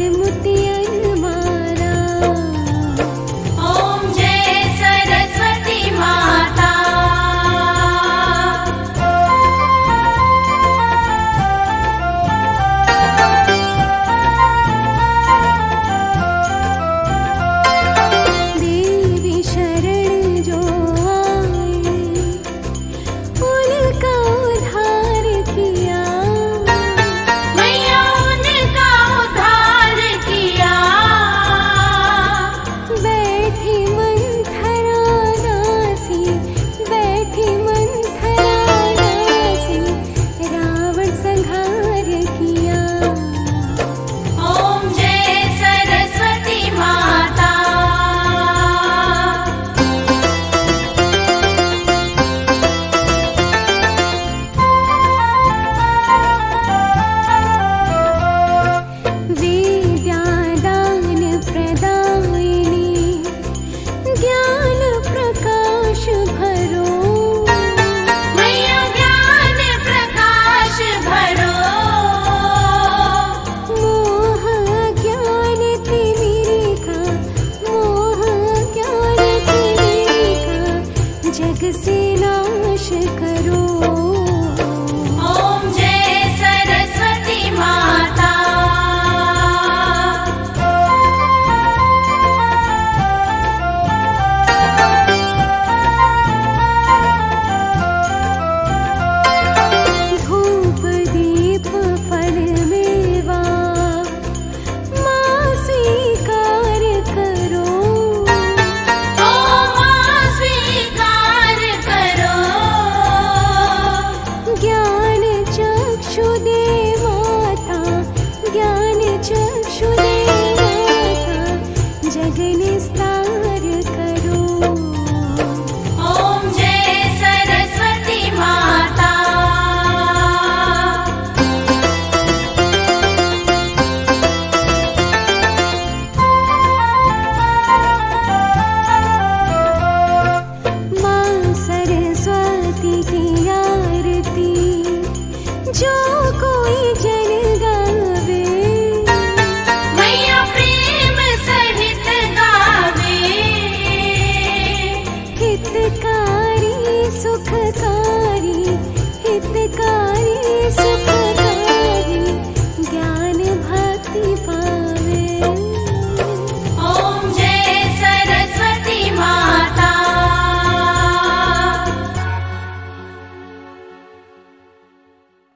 मोतियन मारा। ओम जय सरस्वती माता। देवी शरण जो आए उनका उद्धार किया। मैया उनका उद्धार किया। बैठी मंथरा दासी, बैठी मंथरा दासी, रावण संहार किया। ओम जय सरस्वती माता। विद्यादान प्रदायिनी, ज्ञान प्रकाश भरो। मैया ज्ञान प्रकाश भरो। मोह ज्ञान तिमिरिका, मोह ज्ञान तिमिरिका, जग से नाश करो। ओम जय सरस्वती माता। धूप दीप फल मेवा, माँ स्वीकार करो। ओ माँ स्वीकार करो। ज्ञान चक्षु दे माता, ज्ञान चक्षु दे माता, जग निस्तार करो। ओम जय सरस्वती माता। माँ सरस्वती की आरती जो कोई जन गावे। मैया प्रेम सहित गावे। हितकारी सुखकारी, हितकारी सुखकारी,